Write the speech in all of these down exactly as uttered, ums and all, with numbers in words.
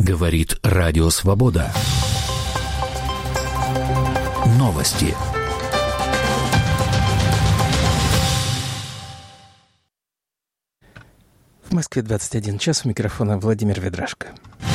Говорит Радио Свобода. Новости. В Москве двадцать один час, у микрофона Владимир Ведрашко.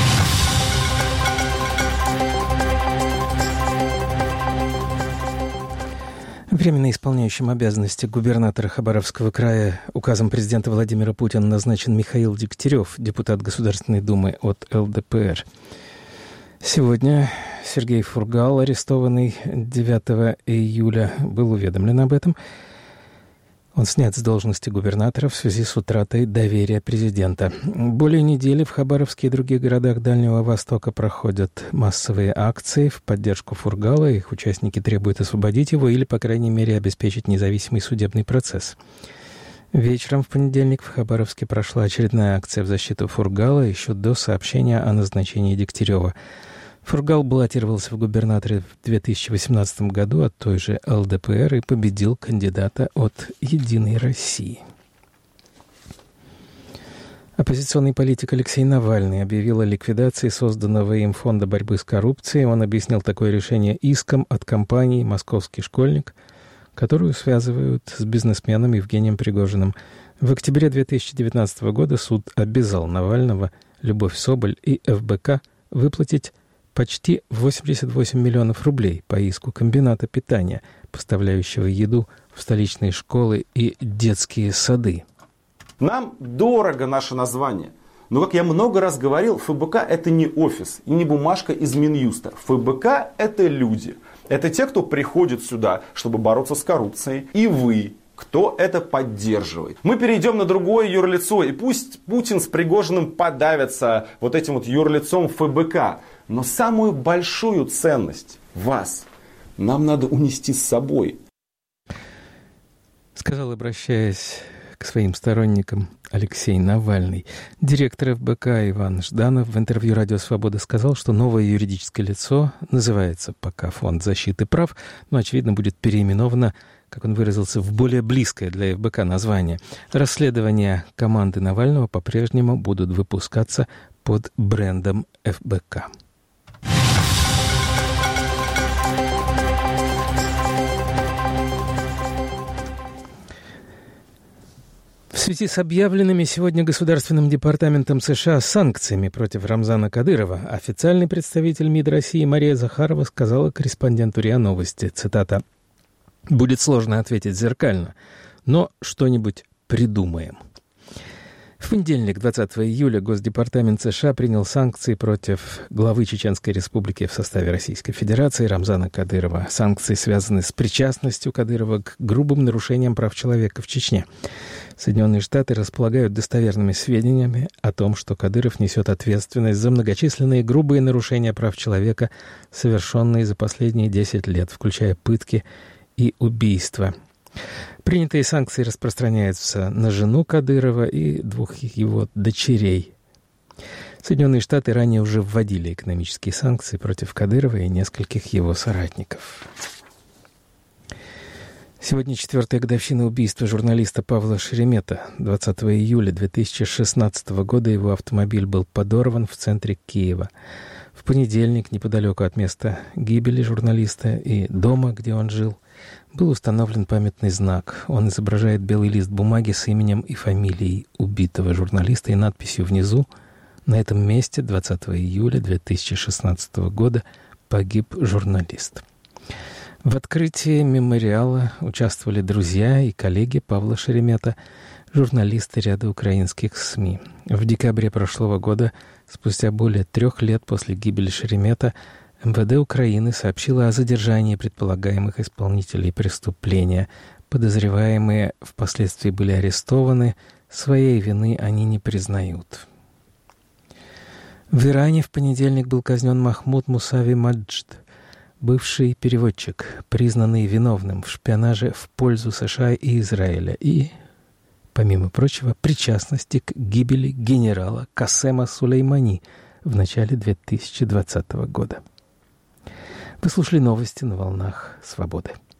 Временно исполняющим обязанности губернатора Хабаровского края указом президента Владимира Путина назначен Михаил Дегтярев, депутат Государственной Думы от эл дэ пэ эр. Сегодня Сергей Фургал, арестованный девятого июля, был уведомлен об этом. Он снят с должности губернатора в связи с утратой доверия президента. Более недели в Хабаровске и других городах Дальнего Востока проходят массовые акции в поддержку Фургала. Их участники требуют освободить его или, по крайней мере, обеспечить независимый судебный процесс. Вечером в понедельник в Хабаровске прошла очередная акция в защиту Фургала еще до сообщения о назначении Дегтярева. Фургал баллотировался в губернаторы в две тысячи восемнадцатом году от той же эл дэ пэ эр и победил кандидата от «Единой России». Оппозиционный политик Алексей Навальный объявил о ликвидации созданного им фонда борьбы с коррупцией. Он объяснил такое решение иском от компании «Московский школьник», которую связывают с бизнесменом Евгением Пригожиным. В октябре две тысячи девятнадцатого года суд обязал Навального, Любовь Соболь и эф бэ ка выплатить почти восемьдесят восемь миллионов рублей по иску комбината питания, поставляющего еду в столичные школы и детские сады. Нам дорого наше название. Но, как я много раз говорил, эф бэ ка это не офис и не бумажка из Минюста. эф бэ ка это люди. Это те, кто приходит сюда, чтобы бороться с коррупцией. И вы, кто это поддерживает. Мы перейдем на другое юрлицо. И пусть Путин с Пригожиным подавятся вот этим вот юрлицом эф бэ ка. Но самую большую ценность, вас, нам надо унести с собой. Сказал, обращаясь к своим сторонникам, Алексей Навальный. Директор эф бэ ка Иван Жданов в интервью «Радио Свобода» сказал, что новое юридическое лицо называется пока Фонд защиты прав, но, очевидно, будет переименовано, как он выразился, в более близкое для эф бэ ка название. Расследования команды Навального по-прежнему будут выпускаться под брендом эф бэ ка. В связи с объявленными сегодня Государственным департаментом США санкциями против Рамзана Кадырова официальный представитель МИД России Мария Захарова сказала корреспонденту РИА Новости, цитата, «Будет сложно ответить зеркально, но что-нибудь придумаем». В понедельник, двадцатого июля, Госдепартамент США принял санкции против главы Чеченской Республики в составе Российской Федерации Рамзана Кадырова. Санкции связаны с причастностью Кадырова к грубым нарушениям прав человека в Чечне. Соединенные Штаты располагают достоверными сведениями о том, что Кадыров несет ответственность за многочисленные грубые нарушения прав человека, совершенные за последние десять лет, включая пытки и убийства. Принятые санкции распространяются на жену Кадырова и двух его дочерей. Соединенные Штаты ранее уже вводили экономические санкции против Кадырова и нескольких его соратников. Сегодня четвертая годовщина убийства журналиста Павла Шеремета. двадцатого июля две тысячи шестнадцатого года его автомобиль был подорван в центре Киева. В понедельник, неподалеку от места гибели журналиста и дома, где он жил, был установлен памятный знак. Он изображает белый лист бумаги с именем и фамилией убитого журналиста и надписью внизу: «На этом месте двадцатого июля две тысячи шестнадцатого года погиб журналист». В открытии мемориала участвовали друзья и коллеги Павла Шеремета, журналисты ряда украинских СМИ. В декабре прошлого года, спустя более трех лет после гибели Шеремета, эм вэ дэ Украины сообщило о задержании предполагаемых исполнителей преступления. Подозреваемые впоследствии были арестованы, своей вины они не признают. В Иране в понедельник был казнен Махмуд Мусави Маджд, бывший переводчик, признанный виновным в шпионаже в пользу США и Израиля и, помимо прочего, причастности к гибели генерала Касема Сулеймани в начале две тысячи двадцатого года. Вы слушали новости на волнах Свободы.